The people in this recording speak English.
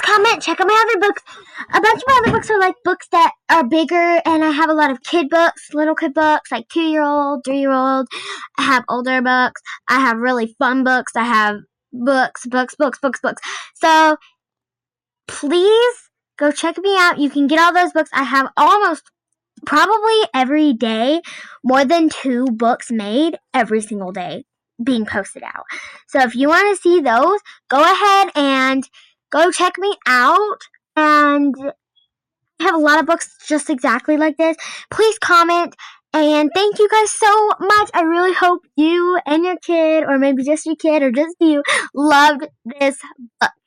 comment, check out my other books. A bunch of my other books are like books that are bigger, and I have a lot of kid books, little kid books, like 2-year-old, 3-year-old. I have older books. I have really fun books. I have books. So please go check me out. You can get all those books. I have almost probably every day more than 2 books made every single day being posted out. So if you want to see those, go ahead and go check me out. And I have a lot of books just exactly like this. Please comment. And thank you guys so much. I really hope you and your kid, or maybe just your kid, or just you, loved this book.